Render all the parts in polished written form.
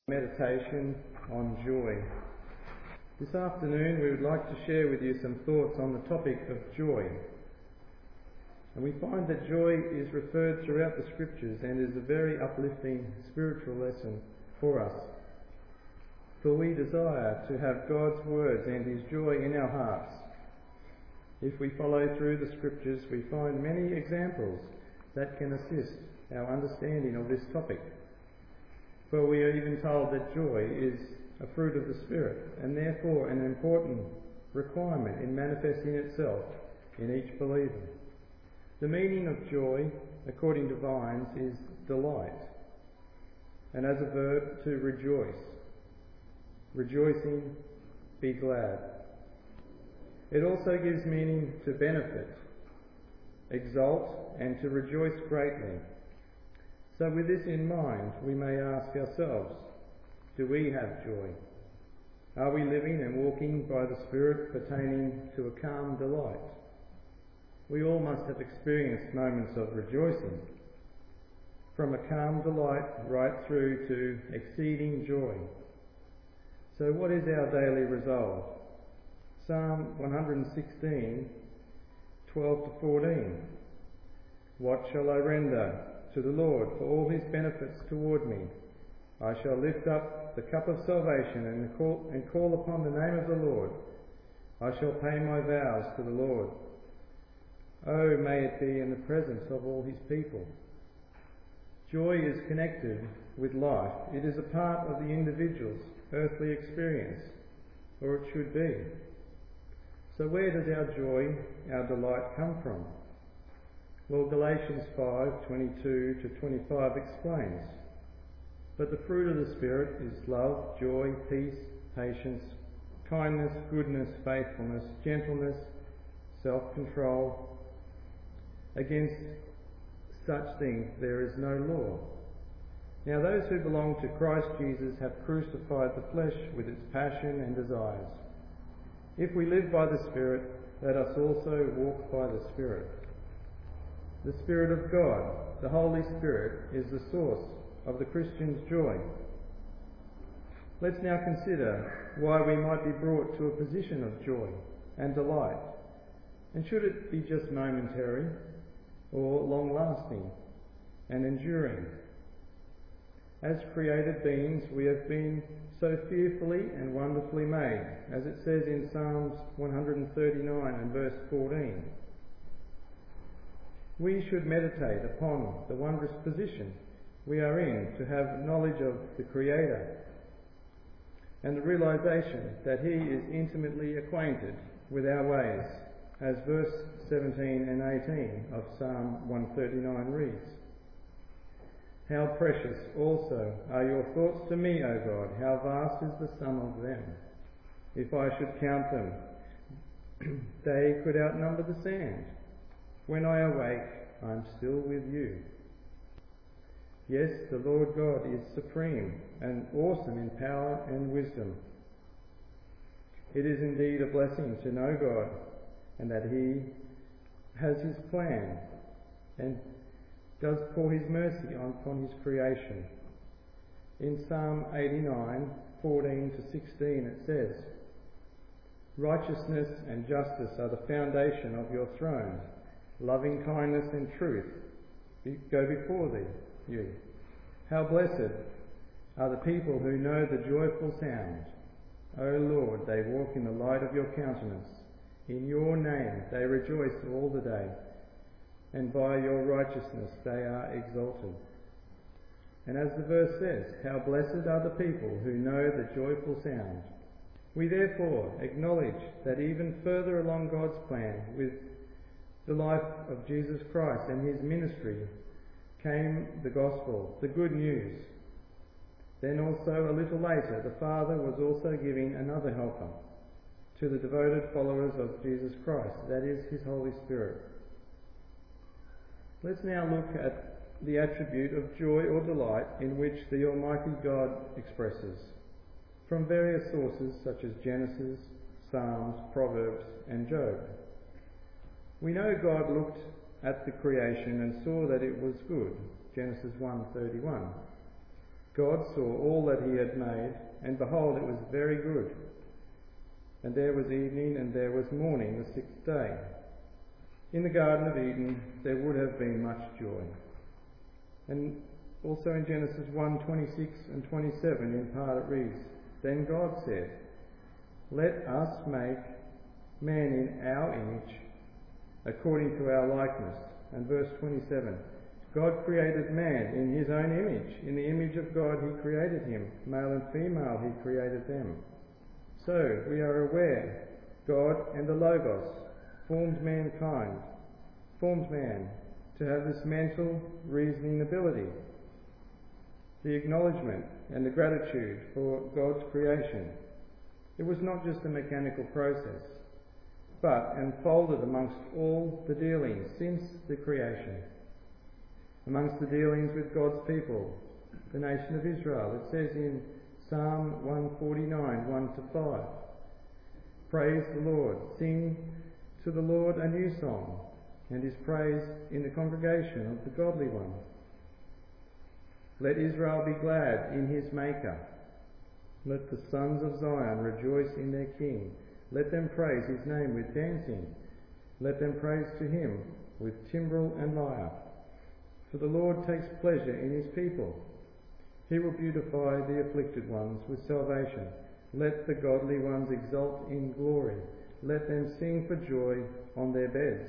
Meditation on joy. This afternoon we would like to share with you some thoughts on the topic of joy. And we find that joy is referred throughout the scriptures and is a very uplifting spiritual lesson for us. For we desire to have God's words and His joy in our hearts. If we follow through the scriptures, we find many examples that can assist our understanding of this topic. For we are even told that joy is a fruit of the Spirit, and therefore an important requirement in manifesting itself in each believer. The meaning of joy, according to Vines, is delight, and as a verb, to rejoice. Rejoicing, be glad. It also gives meaning to benefit, exalt, and to rejoice greatly. So with this in mind, we may ask ourselves, do we have joy? Are we living and walking by the Spirit pertaining to a calm delight? We all must have experienced moments of rejoicing, from a calm delight right through to exceeding joy. So what is our daily resolve? Psalm 116, 12 to 14. What shall I render to the Lord for all His benefits toward me? I shall lift up the cup of salvation and call upon the name of the Lord. I shall pay my vows to the Lord. Oh, may it be in the presence of all His people. Joy is connected with life. It is a part of the individual's earthly experience, or it should be. So where does our joy, our delight come from? Well, Galatians 5:22 to 25 explains, but the fruit of the Spirit is love, joy, peace, patience, kindness, goodness, faithfulness, gentleness, self-control. Against such things there is no law. Now those who belong to Christ Jesus have crucified the flesh with its passion and desires. If we live by the Spirit, let us also walk by the Spirit. The Spirit of God, the Holy Spirit, is the source of the Christian's joy. Let's now consider why we might be brought to a position of joy and delight. And should it be just momentary or long-lasting and enduring? As created beings, we have been so fearfully and wonderfully made, as it says in Psalms 139 and verse 14. We should meditate upon the wondrous position we are in to have knowledge of the Creator and the realization that He is intimately acquainted with our ways, as verse 17 and 18 of Psalm 139 reads. How precious also are your thoughts to me, O God, how vast is the sum of them. If I should count them, they could outnumber the sand. When I awake, I am still with you. Yes, the Lord God is supreme and awesome in power and wisdom. It is indeed a blessing to know God and that He has His plan and does pour His mercy upon His creation. In Psalm 89, 14 to 16 it says, righteousness and justice are the foundation of your throne. Loving kindness and truth go before you. How blessed are the people who know the joyful sound. O Lord, they walk in the light of your countenance. In your name they rejoice all the day, and by your righteousness they are exalted. And as the verse says, how blessed are the people who know the joyful sound. We therefore acknowledge that even further along God's plan with the life of Jesus Christ and His ministry came the gospel, the good news. Then also a little later the Father was also giving another helper to the devoted followers of Jesus Christ, that is His Holy Spirit. Let's now look at the attribute of joy or delight in which the Almighty God expresses from various sources such as Genesis, Psalms, Proverbs and Job. We know God looked at the creation and saw that it was good, Genesis 1:31. God saw all that he had made, and behold, it was very good. And there was evening, and there was morning, the sixth day. In the Garden of Eden there would have been much joy. And also in Genesis 1:26 and 27 in part it reads, Then God said, Let us make man in our image, according to our likeness. And verse 27, God created man in his own image. In the image of God he created him. Male and female he created them. So we are aware God and the Logos formed man to have this mental reasoning ability, the acknowledgement and the gratitude for God's creation. It was not just a mechanical process, but unfolded amongst all the dealings since the creation. Amongst the dealings with God's people, the nation of Israel, it says in Psalm 149, 1-5, Praise the Lord, sing to the Lord a new song, and his praise in the congregation of the godly ones. Let Israel be glad in his Maker. Let the sons of Zion rejoice in their King. Let them praise his name with dancing. Let them praise to him with timbrel and lyre. For the Lord takes pleasure in his people. He will beautify the afflicted ones with salvation. Let the godly ones exult in glory. Let them sing for joy on their beds.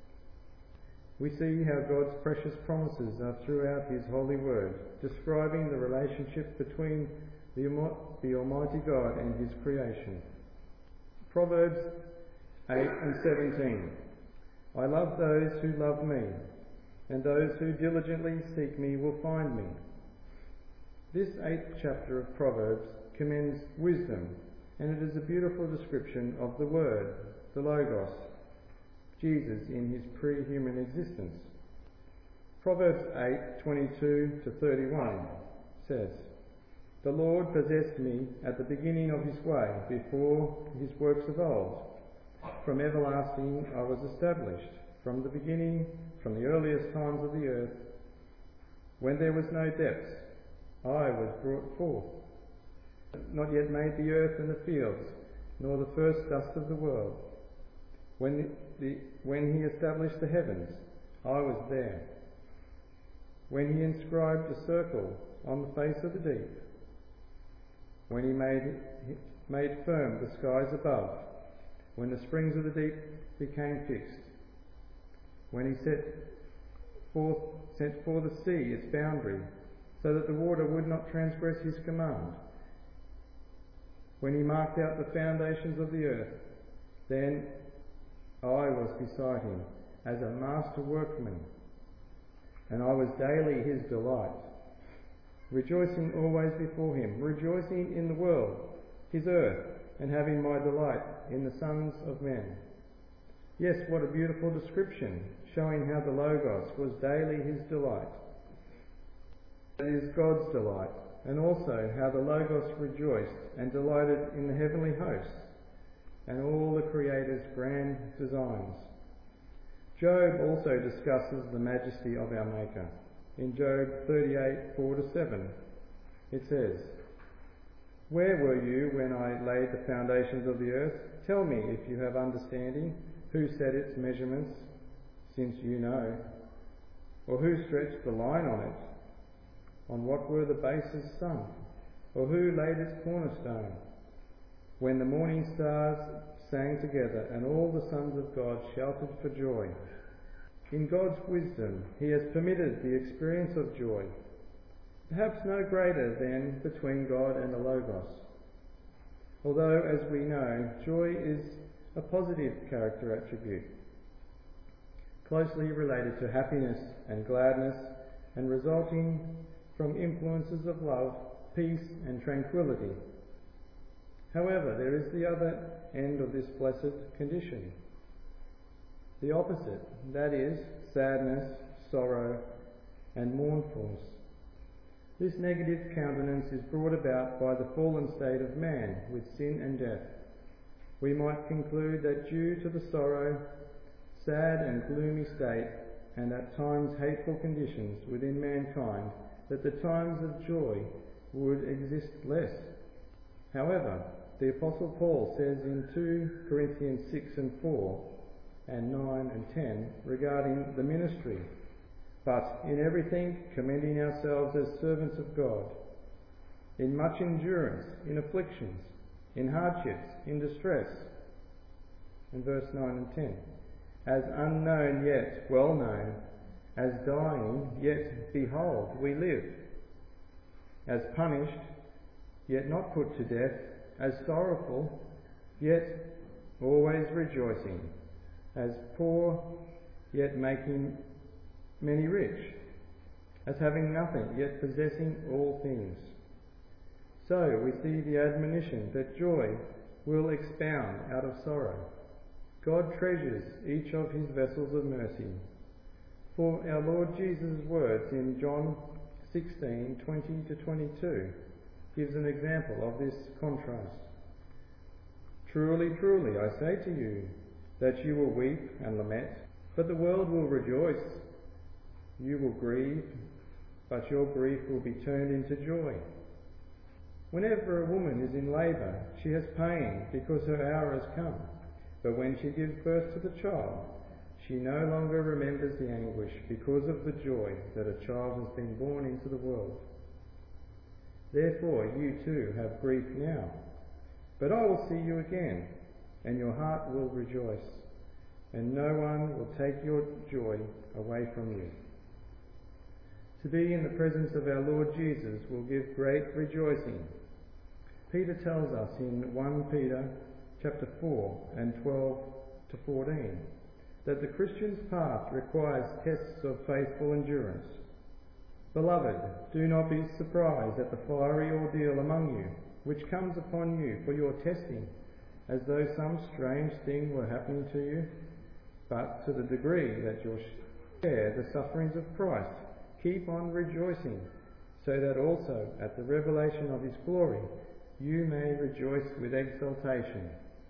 We see how God's precious promises are throughout his holy word, describing the relationship between the Almighty God and his creation. Proverbs 8 and 17. I love those who love me, and those who diligently seek me will find me. This 8th chapter of Proverbs commends wisdom, and it is a beautiful description of the Word, the Logos, Jesus in his pre-human existence. Proverbs 8:22-31 says, The Lord possessed me at the beginning of his way, before his works of old. From everlasting I was established, from the beginning, from the earliest times of the earth. When there was no depths, I was brought forth. Not yet made the earth and the fields, nor the first dust of the world. When he established the heavens, I was there. When he inscribed a circle on the face of the deep. When he made firm the skies above. When the springs of the deep became fixed. When he sent forth the sea its boundary, so that the water would not transgress his command. When he marked out the foundations of the earth, then I was beside him as a master workman, and I was daily his delight, rejoicing always before him, rejoicing in the world, his earth, and having my delight in the sons of men. Yes, what a beautiful description, showing how the Logos was daily his delight. It is God's delight, and also how the Logos rejoiced and delighted in the heavenly hosts and all the Creator's grand designs. Job also discusses the majesty of our Maker. In Job 38:4-7, it says, Where were you when I laid the foundations of the earth? Tell me if you have understanding. Who set its measurements, since you know? Or who stretched the line on it? On what were the bases sunk? Or who laid its cornerstone? When the morning stars sang together, and all the sons of God shouted for joy. In God's wisdom, he has permitted the experience of joy, perhaps no greater than between God and the Logos. Although, as we know, joy is a positive character attribute, closely related to happiness and gladness, and resulting from influences of love, peace and tranquility. However, there is the other end of this blessed condition, the opposite, that is, sadness, sorrow and mournfulness. This negative countenance is brought about by the fallen state of man with sin and death. We might conclude that due to the sorrow, sad and gloomy state, and at times hateful conditions within mankind, that the times of joy would exist less. However, the Apostle Paul says in 2 Corinthians 6 and 4 and 9 and 10 regarding the ministry, "But in everything commending ourselves as servants of God, in much endurance, in afflictions, in hardships, in distress." In verse 9 and 10, "As unknown yet well known, as dying yet behold we live, as punished yet not put to death, as sorrowful yet always rejoicing, as poor yet making many rich, as having nothing yet possessing all things." So we see the admonition that joy will expound out of sorrow. God treasures each of his vessels of mercy. For our Lord Jesus' words in John 16:20-22 gives an example of this contrast. "Truly, truly, I say to you, that you will weep and lament, but the world will rejoice. You will grieve, but your grief will be turned into joy. Whenever a woman is in labour, she has pain because her hour has come. But when she gives birth to the child, she no longer remembers the anguish because of the joy that a child has been born into the world. Therefore you too have grief now, but I will see you again, and your heart will rejoice, and no one will take your joy away from you." To be in the presence of our Lord Jesus will give great rejoicing. Peter tells us in 1 Peter chapter 4 and 12-14 that the Christian's path requires tests of faithful endurance. "Beloved, do not be surprised at the fiery ordeal among you, which comes upon you for your testing, as though some strange thing were happening to you. But to the degree that you share the sufferings of Christ, keep on rejoicing, so that also at the revelation of his glory you may rejoice with exultation.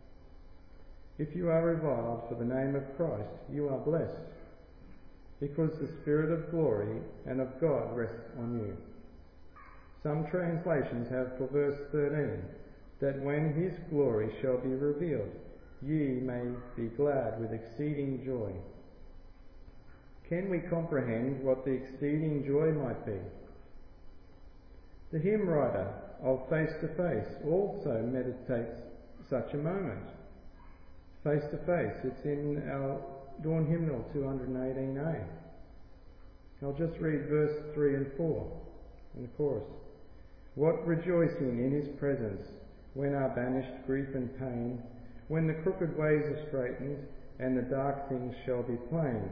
If you are reviled for the name of Christ, you are blessed, because the Spirit of glory and of God rests on you." Some translations have for verse 13, "that when his glory shall be revealed, ye may be glad with exceeding joy." Can we comprehend what the exceeding joy might be? The hymn writer of Face to Face also meditates such a moment. Face to Face, it's in our Dawn Hymnal 218a. I'll just read verse 3 and 4 in the chorus. "What rejoicing in his presence, when are banished grief and pain, when the crooked ways are straightened, and the dark things shall be plain.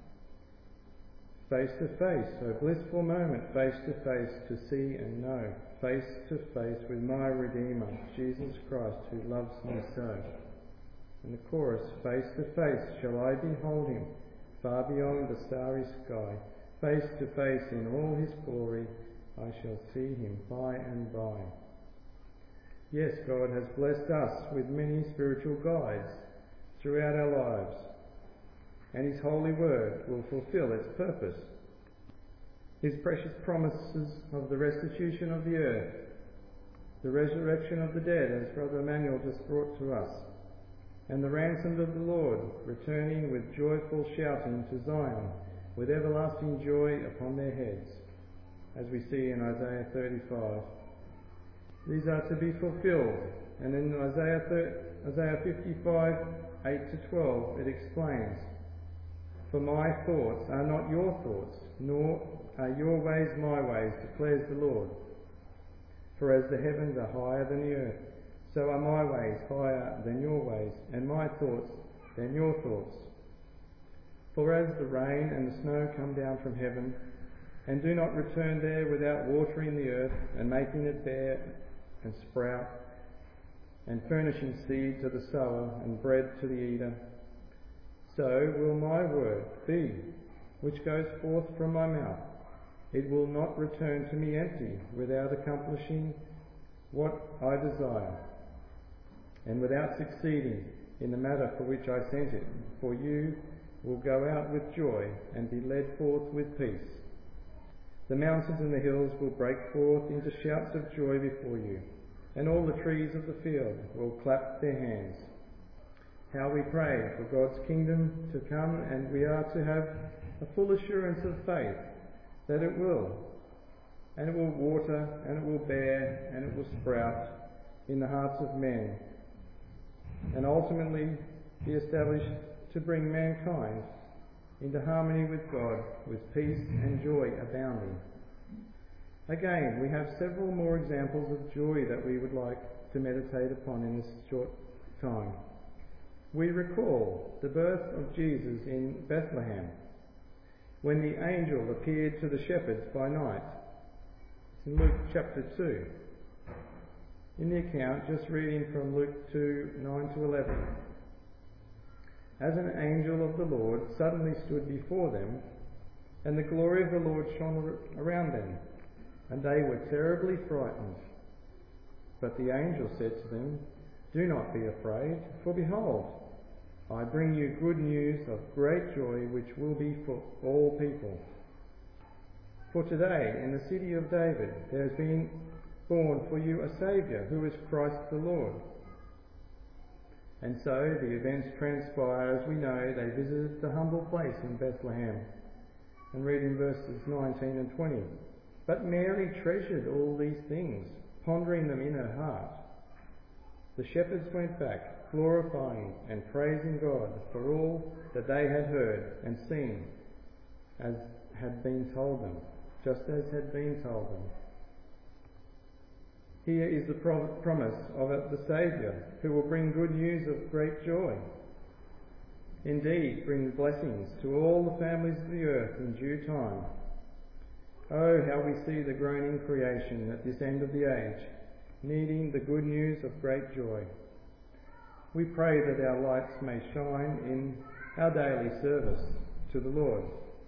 Face to face, O blissful moment, face to see and know, face to face with my Redeemer, Jesus Christ, who loves me so." And the chorus, "Face to face shall I behold him, far beyond the starry sky. Face to face in all his glory, I shall see him by and by." Yes, God has blessed us with many spiritual guides throughout our lives, and his holy word will fulfill its purpose. His precious promises of the restitution of the earth, the resurrection of the dead, as Brother Emmanuel just brought to us, and the ransomed of the Lord, returning with joyful shouting to Zion, with everlasting joy upon their heads, as we see in Isaiah 35. These are to be fulfilled, and in Isaiah 55, 8-12, it explains, "For my thoughts are not your thoughts, nor are your ways my ways, declares the Lord. For as the heavens are higher than the earth, so are my ways higher than your ways, and my thoughts than your thoughts. For as the rain and the snow come down from heaven, and do not return there without watering the earth, and making it bear and sprout, and furnishing seed to the sower and bread to the eater, so will my word be which goes forth from my mouth. It will not return to me empty, without accomplishing what I desire, and without succeeding in the matter for which I sent it. For you will go out with joy and be led forth with peace. The mountains and the hills will break forth into shouts of joy before you, and all the trees of the field will clap their hands. How we pray for God's kingdom to come, and we are to have a full assurance of faith that it will, and it will water, and it will bear, and it will sprout in the hearts of men, and ultimately be established to bring mankind into harmony with God, with peace and joy abounding. Again, we have several more examples of joy that we would like to meditate upon in this short time. We recall the birth of Jesus in Bethlehem, when the angel appeared to the shepherds by night. In Luke chapter 2. In the account, just reading from Luke 2, 9 to 11. As an angel of the Lord suddenly stood before them, and the glory of the Lord shone around them, and they were terribly frightened. But the angel said to them, "Do not be afraid, for behold, I bring you good news of great joy, which will be for all people. For today, in the city of David, there has been born for you a Saviour, who is Christ the Lord." And so the events transpire as we know. They visited the humble place in Bethlehem. And read in verses 19 and 20. But Mary treasured all these things, pondering them in her heart. The shepherds went back, glorifying and praising God for all that they had heard and seen, as had been told them, just as had been told them. Here is the promise of the Saviour, who will bring good news of great joy. Indeed, bring blessings to all the families of the earth in due time. Oh, how we see the groaning creation at this end of the age, needing the good news of great joy. We pray that our lights may shine in our daily service to the Lord.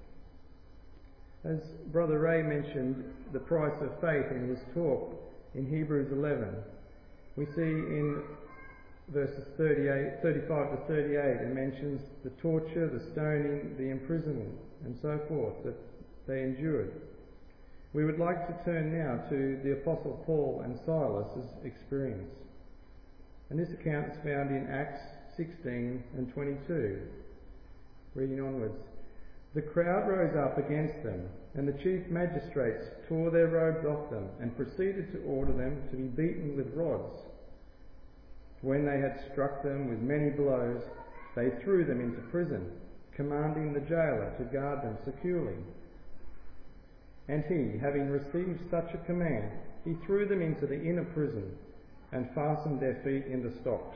As Brother Ray mentioned the price of faith in his talk in Hebrews 11, we see in verses 35 to 38, it mentions the torture, the stoning, the imprisonment, and so forth that they endured. We would like to turn now to the Apostle Paul and Silas's experience. And this account is found in Acts 16 and 22. Reading onwards. The crowd rose up against them, and the chief magistrates tore their robes off them and proceeded to order them to be beaten with rods. When they had struck them with many blows, they threw them into prison, commanding the jailer to guard them securely. And he, having received such a command, he threw them into the inner prison and fastened their feet in the stocks.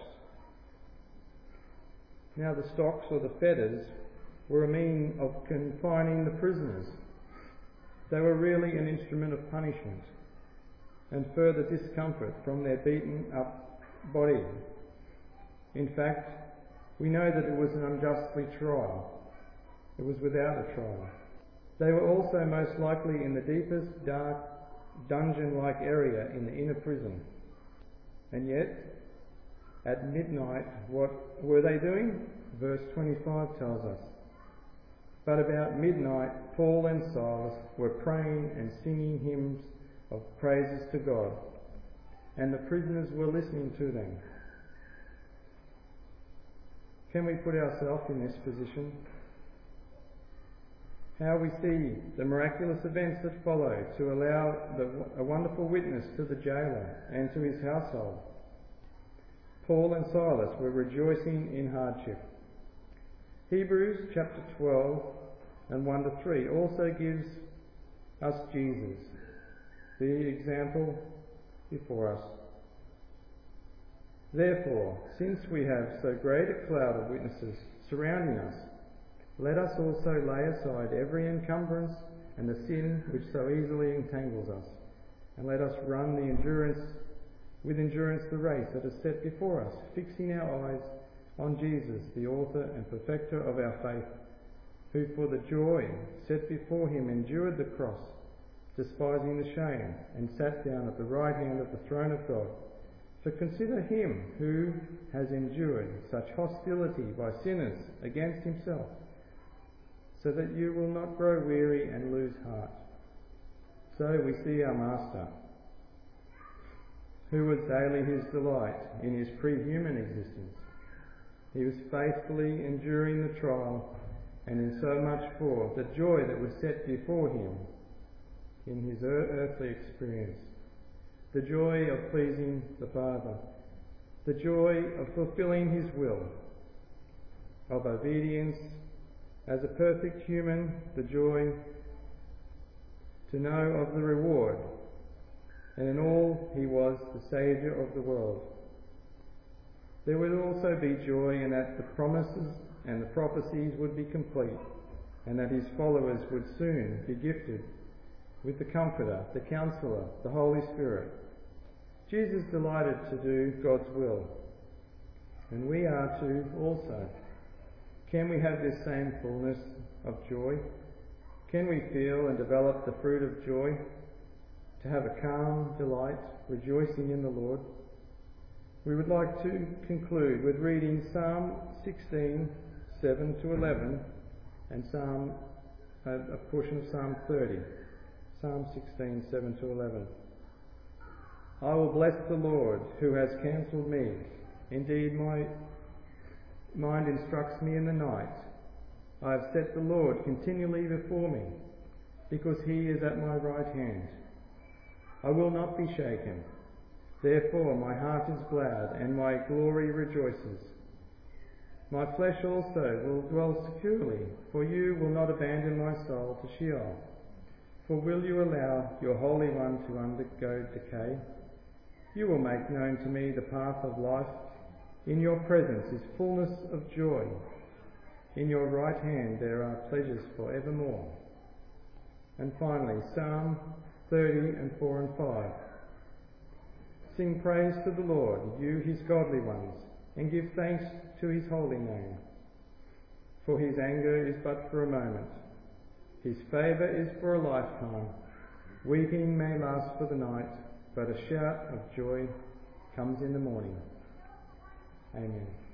Now the stocks, or the fetters, were a mean of confining the prisoners. They were really an instrument of punishment and further discomfort from their beaten up body. In fact, we know that it was an unjustly trial. It was without a trial. They were also most likely in the deepest, dark, dungeon-like area in the inner prison. And yet, at midnight, what were they doing? Verse 25 tells us. But about midnight, Paul and Silas were praying and singing hymns of praises to God, and the prisoners were listening to them. Can we put ourselves in this position? How we see the miraculous events that follow to allow a wonderful witness to the jailer and to his household. Paul and Silas were rejoicing in hardship. Hebrews chapter 12 and 1 to 3 also gives us Jesus, the example before us. Therefore, since we have so great a cloud of witnesses surrounding us, let us also lay aside every encumbrance and the sin which so easily entangles us, and let us run with endurance the race that is set before us, fixing our eyes on Jesus, the author and perfecter of our faith, who for the joy set before him endured the cross, despising the shame, and sat down at the right hand of the throne of God. For consider him who has endured such hostility by sinners against himself, so that you will not grow weary and lose heart. So we see our Master, who was daily his delight in his pre-human existence. He was faithfully enduring the trial, and in so much for the joy that was set before him in his earthly experience, the joy of pleasing the Father, the joy of fulfilling his will, of obedience as a perfect human, the joy to know of the reward, and in all he was the Saviour of the world. There would also be joy in that the promises and the prophecies would be complete, and that his followers would soon be gifted with the Comforter, the Counselor, the Holy Spirit. Jesus delighted to do God's will, and we are to also. Can we have this same fullness of joy? Can we feel and develop the fruit of joy, to have a calm delight, rejoicing in the Lord? We would like to conclude with reading Psalm 16, 7 to 11, and a portion of Psalm 30. Psalm 16, 7 to 11. I will bless the Lord, who has counselled me. Indeed, my mind instructs me in the night. I have set the Lord continually before me, because he is at my right hand. I will not be shaken. Therefore my heart is glad, and my glory rejoices. My flesh also will dwell securely, for you will not abandon my soul to Sheol. For will you allow your Holy One to undergo decay? You will make known to me the path of life. In your presence is fullness of joy. In your right hand there are pleasures for evermore. And finally, Psalm 30 and 4 and 5. Sing praise to the Lord, you his godly ones, and give thanks to his holy name. For his anger is but for a moment. His favour is for a lifetime. Weeping may last for the night, but a shout of joy comes in the morning. Amen.